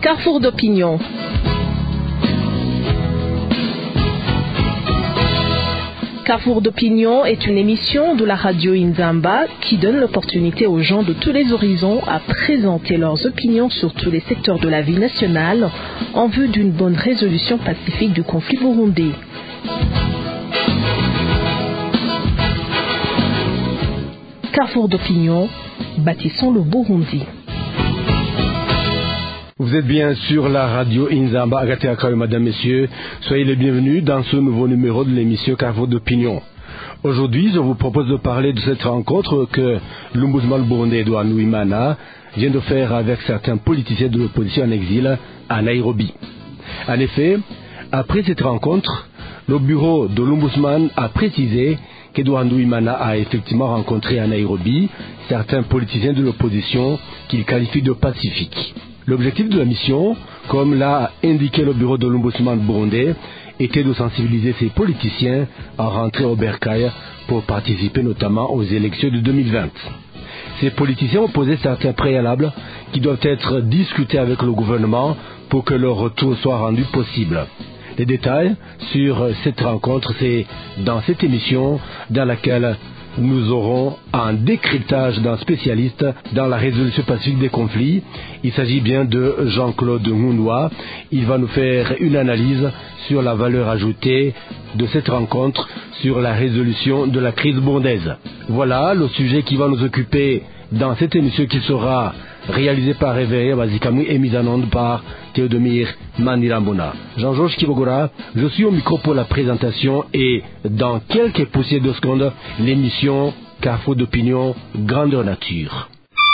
Carrefour d'opinion. Carrefour d'opinion est une émission de la radio Inzamba qui donne l'opportunité aux gens de tous les horizons à présenter leurs opinions sur tous les secteurs de la vie nationale en vue d'une bonne résolution pacifique du conflit burundais. Carrefour d'opinion, bâtissons le Burundi. Vous êtes bien sur la radio Inzamba, Agathe Akayo, mesdames, messieurs. Soyez les bienvenus dans ce nouveau numéro de l'émission Carrefour d'opinion. Aujourd'hui, je vous propose de parler de cette rencontre que l'ombudsman burundais Edouard Nduwimana vient de faire avec certains politiciens de l'opposition en exil à Nairobi. En effet, après cette rencontre, le bureau de l'ombudsman a précisé qu'Edouard Nduwimana a effectivement rencontré à Nairobi certains politiciens de l'opposition qu'il qualifie de pacifiques. L'objectif de la mission, comme l'a indiqué le bureau de l'ombudsman burundais, était de sensibiliser ces politiciens à rentrer au bercail pour participer notamment aux élections de 2020. Ces politiciens ont posé certains préalables qui doivent être discutés avec le gouvernement pour que leur retour soit rendu possible. Les détails sur cette rencontre, c'est dans cette émission dans laquelle nous aurons un décryptage d'un spécialiste dans la résolution pacifique des conflits. Il s'agit bien de Jean-Claude Ngundwa. Il va nous faire une analyse sur la valeur ajoutée de cette rencontre sur la résolution de la crise burundaise. Voilà le sujet qui va nous occuper dans cette émission qui sera réalisée par Réveil Bazikamou et mise en onde par Théodomir Manirambona. Jean-Georges Kibogora, je suis au micro pour la présentation et dans quelques poussières de secondes, l'émission Carrefour d'opinion grandeur nature.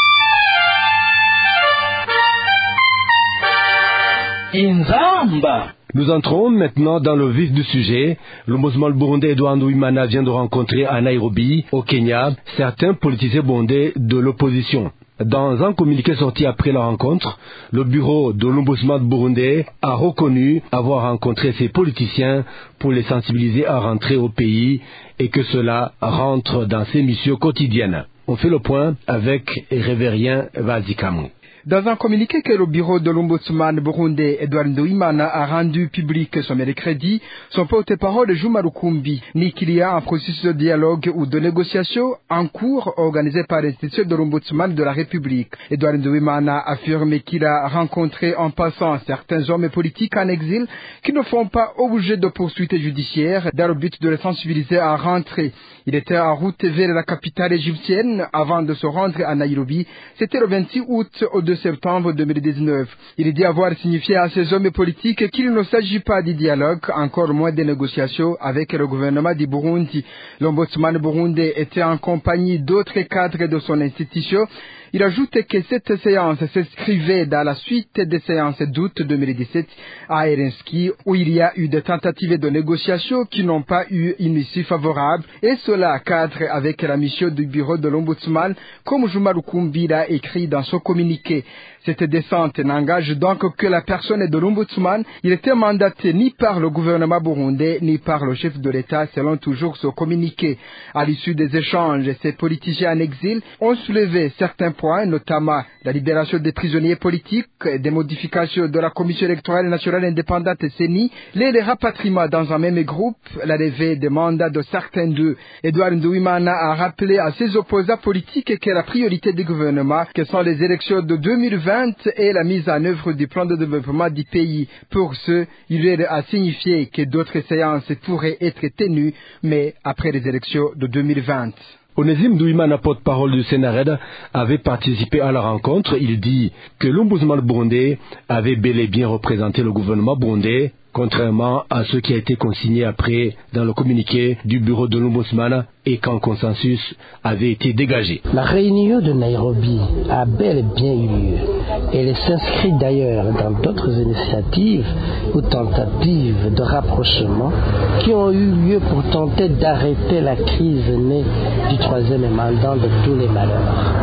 Inzamba. Nous entrons maintenant dans le vif du sujet. L'ombudsman burundais Edouard Nduwimana vient de rencontrer à Nairobi, au Kenya, certains politiciens burundais de l'opposition. Dans un communiqué sorti après la rencontre, le bureau de l'ombudsman burundais a reconnu avoir rencontré ces politiciens pour les sensibiliser à rentrer au pays et que cela rentre dans ses missions quotidiennes. On fait le point avec Révérien Vazikamou. Dans un communiqué que le bureau de l'ombudsman burundais Edouard Nduwimana a rendu public ce mercredi, son porte-parole Juma Rukumbi dit qu'il y a un processus de dialogue ou de négociation en cours organisé par l'institution de l'ombudsman de la République. Edouard Nduwimana a affirmé qu'il a rencontré en passant certains hommes politiques en exil qui ne font pas objet de poursuites judiciaires dans le but de les sensibiliser à rentrer. Il était en route vers la capitale égyptienne avant de se rendre à Nairobi. C'était le 26 août au 2 septembre 2019. Il dit avoir signifié à ces hommes politiques qu'il ne s'agit pas de dialogue, encore moins de négociations avec le gouvernement du Burundi. L'ombudsman burundais était en compagnie d'autres cadres de son institution. Il ajoute que cette séance s'inscrivait dans la suite des séances d'août 2017 à Helsinki, où il y a eu des tentatives de négociation qui n'ont pas eu une issue favorable, et cela cadre avec la mission du bureau de l'ombudsman, comme Juma Rukumbi l'a écrit dans son communiqué. Cette descente n'engage donc que la personne de l'ombudsman. Il était mandaté ni par le gouvernement burundais, ni par le chef de l'État, selon toujours ce communiqué. À l'issue des échanges, ces politiciens en exil ont soulevé certains points, notamment la libération des prisonniers politiques, des modifications de la Commission électorale nationale indépendante CENI, les rapatriements dans un même groupe, la levée des mandats de certains d'eux. Edouard Nduwimana a rappelé à ses opposants politiques que la priorité du gouvernement, que sont les élections de 2020 et la mise en œuvre du plan de développement du pays. Pour ce, il lui a signifié que d'autres séances pourraient être tenues, mais après les élections de 2020. Onésime Nduwimana, porte-parole du Sénarède, avait participé à la rencontre. Il dit que l'ombudsman burundais avait bel et bien représenté le gouvernement burundais, contrairement à ce qui a été consigné après dans le communiqué du bureau de l'ombudsman et qu'un consensus avait été dégagé. La réunion de Nairobi a bel et bien eu lieu. Elle s'inscrit d'ailleurs dans d'autres initiatives ou tentatives de rapprochement qui ont eu lieu pour tenter d'arrêter la crise née du troisième mandat de tous les malheurs.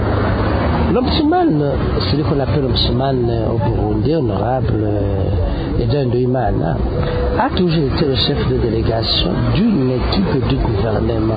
L'ombudsman, celui qu'on appelle l'ombudsman au Burundi, honorable Edouard Nduwimana, a toujours été le chef de délégation d'une équipe du gouvernement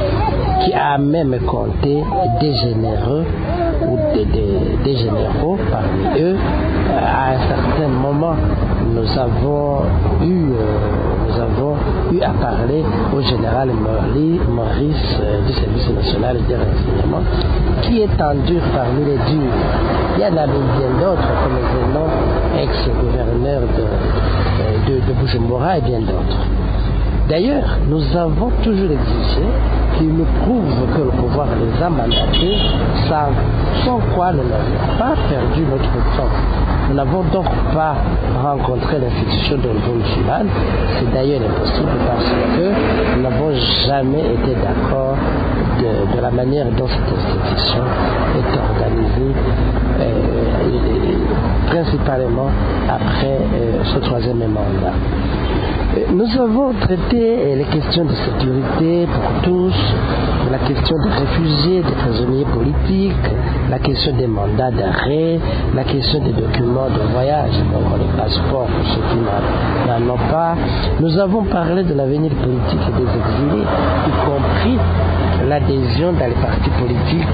qui a même compté des généraux ou des généraux parmi eux à un certain moment, nous avons eu à parler au général Maurice du service national des renseignements, qui est en dur parmi les durs. Il y en a bien d'autres, comme le ex-gouverneur de Bujumbura et bien d'autres. D'ailleurs, nous avons toujours exigé qu'ils nous prouvent que le pouvoir les a mandatés, sans quoi nous n'avons pas perdu notre temps. Nous n'avons donc pas rencontré l'institution de l'Ombudsman. C'est d'ailleurs impossible parce que nous n'avons jamais été d'accord de la manière dont cette institution est organisée, principalement après ce troisième mandat. Nous avons traité les questions de sécurité pour tous, la question des réfugiés, des prisonniers politiques, la question des mandats d'arrêt, la question des documents de voyage, donc les passeports pour ceux qui n'en ont pas. Nous avons parlé de l'avenir politique et des exilés, y compris l'adhésion dans les partis politiques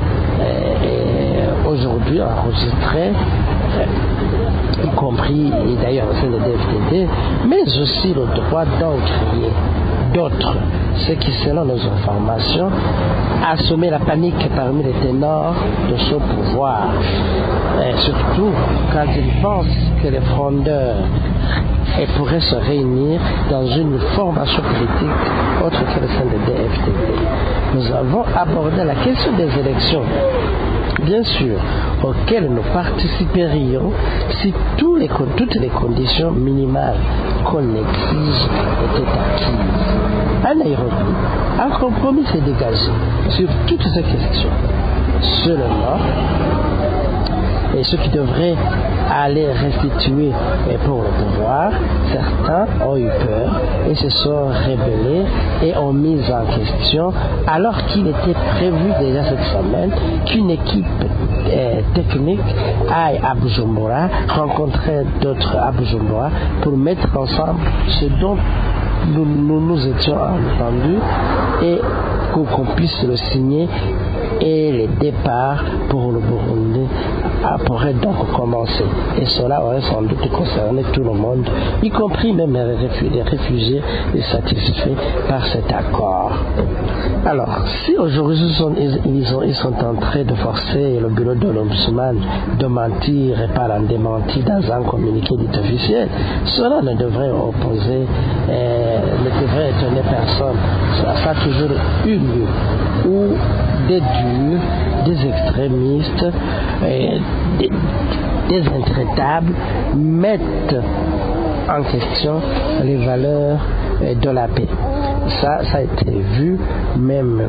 aujourd'hui enregistrés, y compris et d'ailleurs au sein de DFDD, mais aussi le droit d'en créer d'autres, ce qui, selon nos informations, a semé la panique parmi les ténors de ce pouvoir. Et surtout quand ils pensent que les frondeurs pourraient se réunir dans une formation politique autre que le sein de DFDD. Nous avons abordé la question des élections, bien sûr, auxquelles nous participerions si toutes les conditions minimales qu'on exige étaient acquises. À Nairobi, un compromis s'est dégagé sur toutes ces questions. Seulement, et ceux qui devraient aller restituer pour le pouvoir, certains ont eu peur et se sont rebellés et ont mis en question, alors qu'il était prévu déjà cette semaine qu'une équipe technique aille à Bujumbura, rencontrer d'autres à Bujumbura pour mettre ensemble ce dont nous étions entendus et qu'on puisse le signer, et les départs pour le Burundi pourraient donc commencer. Et cela aurait sans doute concerné tout le monde, y compris même les réfugiés satisfaits par cet accord. Alors, si aujourd'hui ils sont en train de forcer le bureau de l'Ombudsman de mentir et par un démenti dans un communiqué dit officiel, cela ne devrait étonner personne. Ça a toujours eu lieu où des durs, des extrémistes, des intraitables mettent en question les valeurs de la paix. Ça a été vu même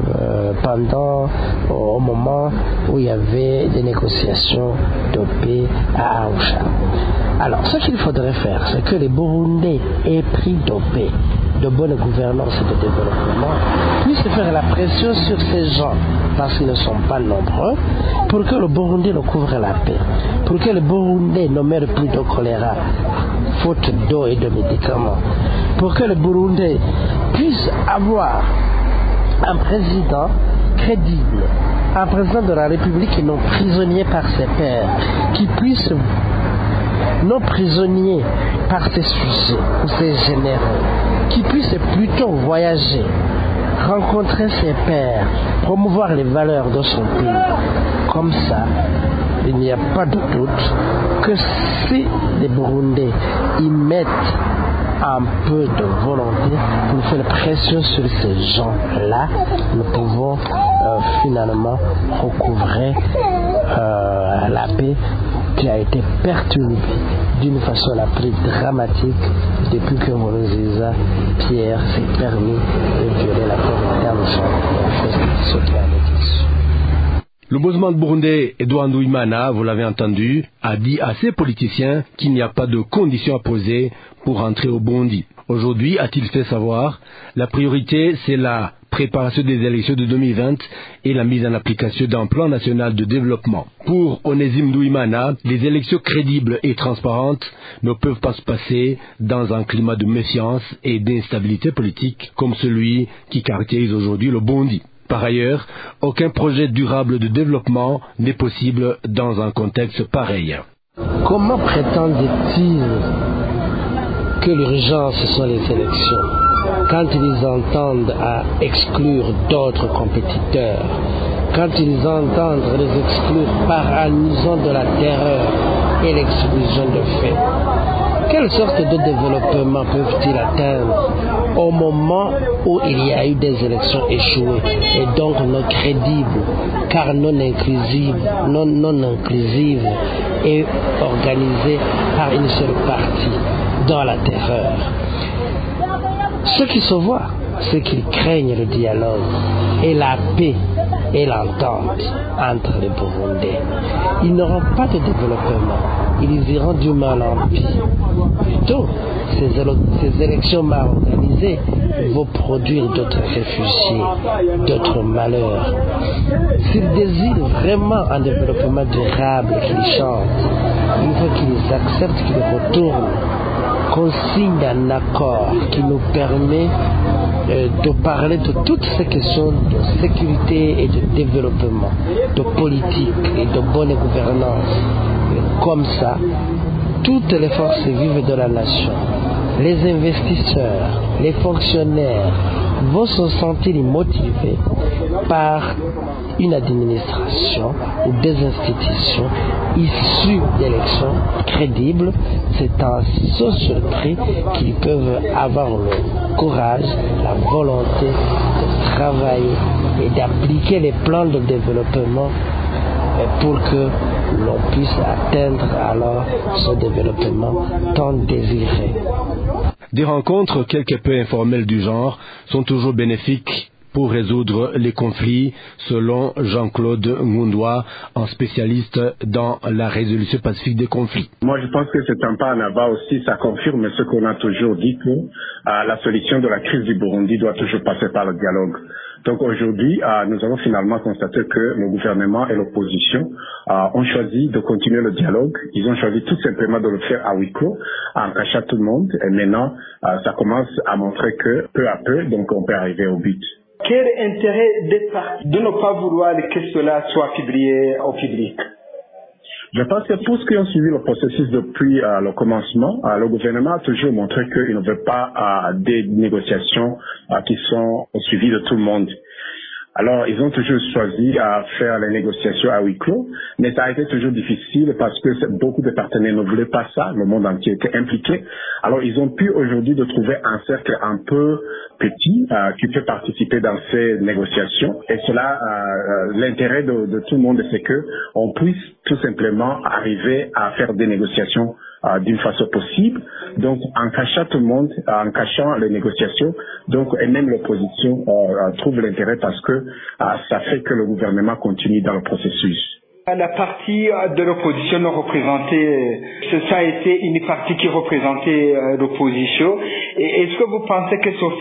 au moment où il y avait des négociations de paix à Arusha. Alors, ce qu'il faudrait faire, c'est que les Burundais aient pris de paix, de bonne gouvernance et de développement, puissent faire la pression sur ces gens, parce qu'ils ne sont pas nombreux, pour que le Burundi recouvre la paix, pour que le Burundi ne meure plus de choléra, faute d'eau et de médicaments, pour que le Burundi puisse avoir un président crédible, un président de la République non prisonnier par ses pairs, qui puisse, non prisonnier par ses sujets ou ses généraux, qui puisse plutôt voyager, rencontrer ses pairs, promouvoir les valeurs de son pays. Comme ça, il n'y a pas de doute que si les Burundais y mettent un peu de volonté pour faire pression sur ces gens-là, nous pouvons finalement recouvrer la paix qui a été perturbée d'une façon la plus dramatique depuis que Nkurunziza Pierre s'est permis de violer la Constitution qui a été issue. L'ombudsman burundais Edouard Nduwimana, vous l'avez entendu, a dit à ses politiciens qu'il n'y a pas de conditions à poser pour entrer au Burundi. Aujourd'hui, a-t-il fait savoir, la priorité c'est la préparation des élections de 2020 et la mise en application d'un plan national de développement. Pour Onésime Nduwimana, les élections crédibles et transparentes ne peuvent pas se passer dans un climat de méfiance et d'instabilité politique comme celui qui caractérise aujourd'hui le Burundi. Par ailleurs, aucun projet durable de développement n'est possible dans un contexte pareil. Comment prétendent-ils que l'urgence ce sont les élections quand ils entendent à exclure d'autres compétiteurs, quand ils entendent les exclure en usant de la terreur et l'exclusion de fait? Quelle sorte de développement peuvent-ils atteindre au moment où il y a eu des élections échouées et donc non crédibles, car non inclusives et organisées par une seule partie dans la terreur? Ce qui se voit, c'est qu'ils craignent le dialogue et la paix et l'entente entre les Burundais. Ils n'auront pas de développement, ils iront du mal en pire. Plutôt, ces élections mal organisées vont produire d'autres réfugiés, d'autres malheurs. S'ils désirent vraiment un développement durable qu'ils chantent, il faut qu'ils acceptent qu'ils retournent, qu'on signe un accord qui nous permet de parler de toutes ces questions de sécurité et de développement, de politique et de bonne gouvernance. Et comme ça, toutes les forces vives de la nation, les investisseurs, les fonctionnaires vont se sentir motivés par une administration ou des institutions issues d'élections crédibles. C'est en ce seul prix qu'ils peuvent avoir le courage, la volonté de travailler et d'appliquer les plans de développement pour que l'on puisse atteindre alors ce développement tant désiré. Des rencontres quelque peu informelles du genre sont toujours bénéfiques pour résoudre les conflits, selon Jean-Claude Ngoundoua, un spécialiste dans la résolution pacifique des conflits. Moi, je pense que c'est un pas en avant aussi. Ça confirme ce qu'on a toujours dit, que la solution de la crise du Burundi doit toujours passer par le dialogue. Donc aujourd'hui, nous avons finalement constaté que le gouvernement et l'opposition ont choisi de continuer le dialogue. Ils ont choisi tout simplement de le faire à huis clos, en cachant tout le monde. Et maintenant, ça commence à montrer que peu à peu, donc on peut arriver au but. Quel intérêt des partis de ne pas vouloir que cela soit publié au public? Je pense que pour ceux qui ont suivi le processus depuis le commencement, le gouvernement a toujours montré qu'il ne veut pas des négociations qui sont suivies de tout le monde. Alors, ils ont toujours choisi à faire les négociations à huis clos, mais ça a été toujours difficile parce que beaucoup de partenaires ne voulaient pas ça, le monde entier était impliqué. Alors, ils ont pu aujourd'hui de trouver un cercle un peu petit qui peut participer dans ces négociations. Et cela, l'intérêt de tout le monde, c'est que on puisse tout simplement arriver à faire des négociations d'une façon possible, donc en cachant tout le monde, en cachant les négociations, donc et même l'opposition trouve l'intérêt parce que ça fait que le gouvernement continue dans le processus. La partie de l'opposition non représentée, ça a été une partie qui représentait l'opposition. Et est-ce que vous pensez que ce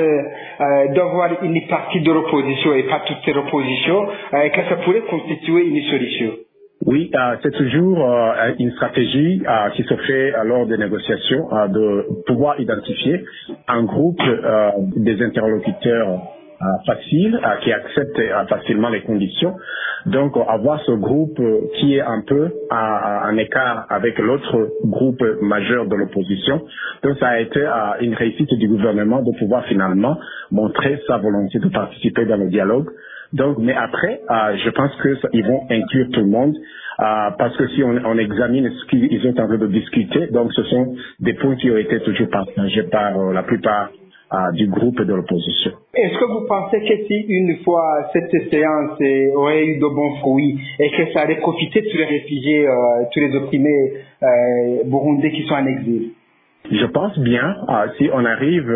fait d'avoir une partie de l'opposition et pas toute l'opposition, que ça pourrait constituer une solution? Oui, c'est toujours une stratégie qui se fait lors des négociations de pouvoir identifier un groupe des interlocuteurs faciles qui acceptent facilement les conditions. Donc avoir ce groupe qui est un peu en écart avec l'autre groupe majeur de l'opposition. Donc ça a été une réussite du gouvernement de pouvoir finalement montrer sa volonté de participer dans le dialogue. Donc, mais après, je pense qu'ils vont inclure tout le monde, parce que si on examine ce qu'ils sont en train de discuter, donc ce sont des points qui ont été toujours partagés par la plupart du groupe de l'opposition. Est-ce que vous pensez que si une fois cette séance aurait eu de bons fruits et que ça allait profiter de tous les réfugiés, tous les opprimés burundais qui sont en exil? Je pense bien, si on arrive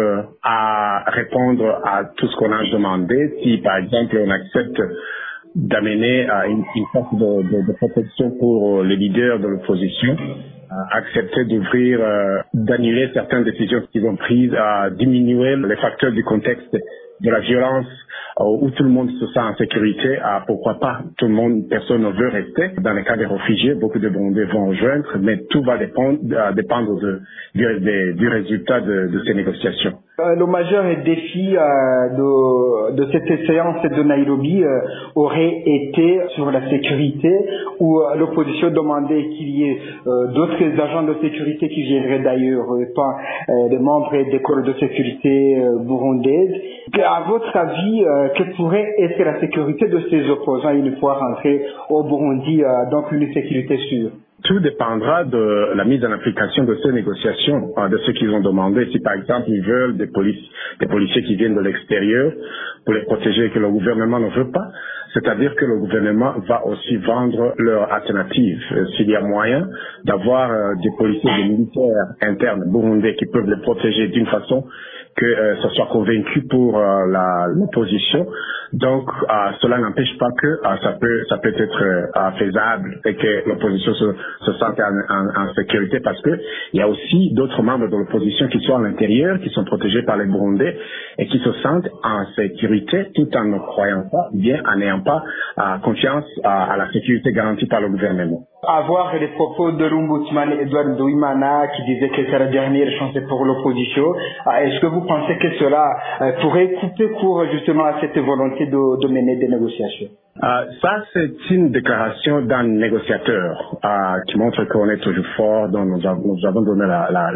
à répondre à tout ce qu'on a demandé, si par exemple on accepte d'amener une force de protection pour les leaders de l'opposition, accepter d'ouvrir, d'annuler certaines décisions qui vont prises, diminuer les facteurs du contexte de la violence où tout le monde se sent en sécurité, pourquoi pas, tout le monde, personne ne veut rester. Dans le cas des réfugiés, beaucoup de Burundais vont rejoindre, mais tout va dépendre du résultat de ces négociations. Le majeur défi de cette séance de Nairobi aurait été sur la sécurité, où l'opposition demandait qu'il y ait d'autres agents de sécurité qui viendraient d'ailleurs, pas des membres des corps de sécurité burundaises. À votre avis, quelle pourrait être la sécurité de ces opposants une fois rentrés au Burundi, donc une sécurité sûre? Tout dépendra de la mise en application de ces négociations, de ce qu'ils ont demandé. Si par exemple ils veulent des policiers qui viennent de l'extérieur pour les protéger et que le gouvernement ne veut pas, c'est-à-dire que le gouvernement va aussi vendre leur alternative. S'il y a moyen d'avoir des policiers, des militaires internes burundais qui peuvent les protéger d'une façon que ça soit convaincu pour l'opposition. Donc, cela n'empêche pas que ça peut être faisable et que l'opposition se sente en sécurité, parce que il y a aussi d'autres membres de l'opposition qui sont à l'intérieur, qui sont protégés par les Burundais et qui se sentent en sécurité tout en ne croyant pas, bien en n'ayant pas confiance à la sécurité garantie par le gouvernement. Avoir les propos de l'ombudsman Edouard Nduwimana qui disait que c'est la dernière chance pour l'opposition, est-ce que vous pensez que cela pourrait couper court justement à cette volonté de mener des négociations? Ça, c'est une déclaration d'un négociateur qui montre qu'on est toujours fort, donc nous avons donné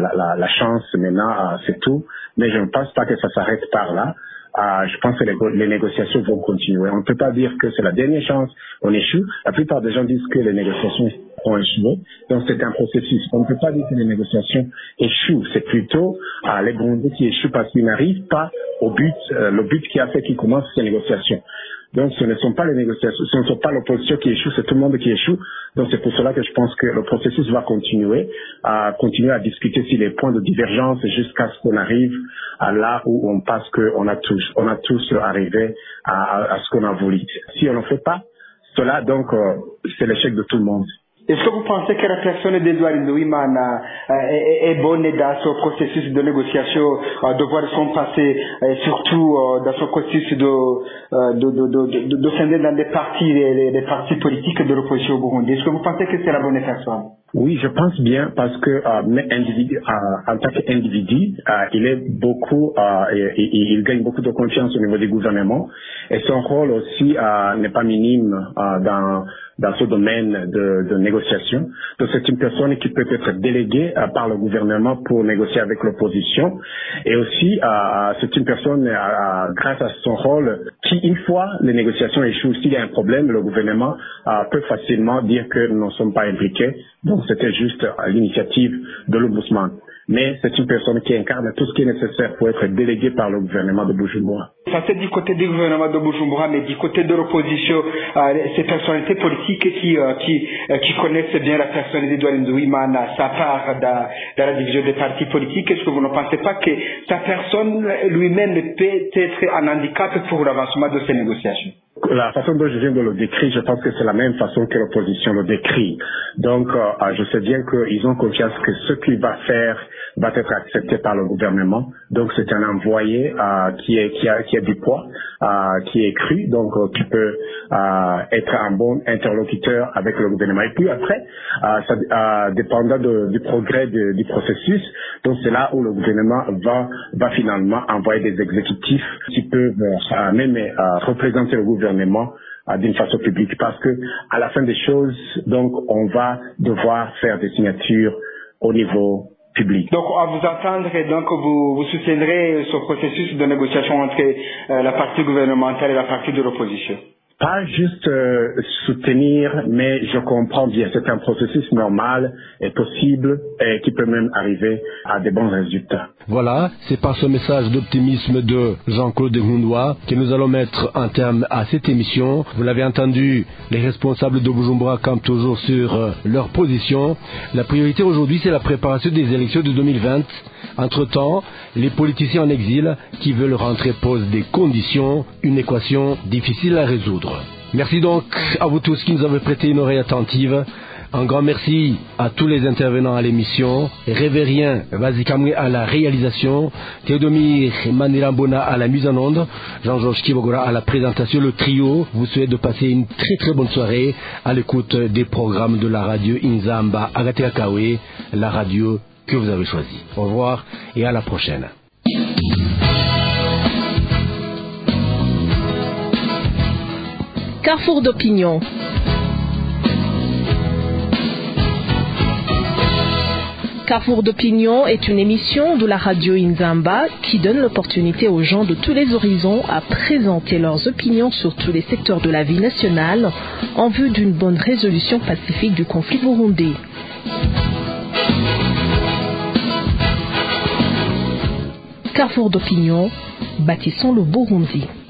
la chance maintenant, c'est tout. Mais je ne pense pas que ça s'arrête par là. Je pense que les négociations vont continuer. On ne peut pas dire que c'est la dernière chance, on échoue. La plupart des gens disent que les négociations ont échoué. Donc c'est un processus. On ne peut pas dire que les négociations échouent. C'est plutôt les Burundais qui échouent parce qu'ils n'arrivent pas au but, le but qui a fait qu'ils commencent ces négociations. Donc ce ne sont pas les négociations, ce ne sont pas l'opposition qui échoue, c'est tout le monde qui échoue. Donc c'est pour cela que je pense que le processus va continuer à discuter sur les points de divergence jusqu'à ce qu'on arrive à là où on pense qu'on a tous arrivé à ce qu'on a voulu. Si on ne fait pas cela, donc c'est l'échec de tout le monde. Est-ce que vous pensez que la personne d'Edouard Nduwimana est bonne dans ce processus de négociation, de voir son passé, surtout dans ce processus de scinder dans des partis politiques de l'opposition au Burundi? Est-ce que vous pensez que c'est la bonne personne? Oui, je pense bien, parce que en tant qu'individu, il gagne beaucoup de confiance au niveau du gouvernement, et son rôle aussi n'est pas minime dans ce domaine de négociation. Donc c'est une personne qui peut être déléguée par le gouvernement pour négocier avec l'opposition, et aussi c'est une personne grâce à son rôle qui, une fois les négociations échouent, s'il y a un problème, le gouvernement peut facilement dire que nous ne sommes pas impliqués. Donc c'était juste l'initiative de l'ombudsman. Mais c'est une personne qui incarne tout ce qui est nécessaire pour être déléguée par le gouvernement de Bujumbura. Ça c'est du côté du gouvernement de Bujumbura, mais du côté de l'opposition, ces personnalités politiques qui connaissent bien la personne d'Edouard Nduwimana, sa part dans la division des partis politiques, est-ce que vous ne pensez pas que sa personne lui-même peut être un handicap pour l'avancement de ces négociations? La façon dont je viens de le décrire, je pense que c'est la même façon que l'opposition le décrit. Donc, je sais bien qu'ils ont confiance que ce qu'il va faire va être accepté par le gouvernement. Donc, c'est un envoyé qui a du poids, qui est cru, donc qui peut être un bon interlocuteur avec le gouvernement. Et puis après, ça dépendra du progrès du processus. Donc, c'est là où le gouvernement va finalement envoyer des exécutifs qui peuvent même représenter le gouvernement d'une façon publique, parce que à la fin des choses, donc on va devoir faire des signatures au niveau public. Donc à vous entendre, donc vous soutiendrez ce processus de négociation entre la partie gouvernementale et la partie de l'opposition? Pas juste soutenir, mais je comprends bien. C'est un processus normal et possible et qui peut même arriver à des bons résultats. Voilà, c'est par ce message d'optimisme de Jean-Claude Ngundwa que nous allons mettre un terme à cette émission. Vous l'avez entendu, les responsables de Bujumbura campent toujours sur leur position. La priorité aujourd'hui, c'est la préparation des élections de 2020. Entre-temps, les politiciens en exil qui veulent rentrer posent des conditions, une équation difficile à résoudre. Merci donc à vous tous qui nous avez prêté une oreille attentive. Un grand merci à tous les intervenants à l'émission. Révérien Vazikamwe à la réalisation, Théodomir Manirambona à la mise en onde, Jean-Georges Kibogora à la présentation. Le trio vous souhaite de passer une très très bonne soirée à l'écoute des programmes de la radio Inzamba Agateakawe, la radio que vous avez choisie. Au revoir et à la prochaine. Carrefour d'opinion. Carrefour d'opinion est une émission de la radio Inzamba qui donne l'opportunité aux gens de tous les horizons à présenter leurs opinions sur tous les secteurs de la vie nationale en vue d'une bonne résolution pacifique du conflit burundais. Carrefour d'opinion, bâtissons le Burundi.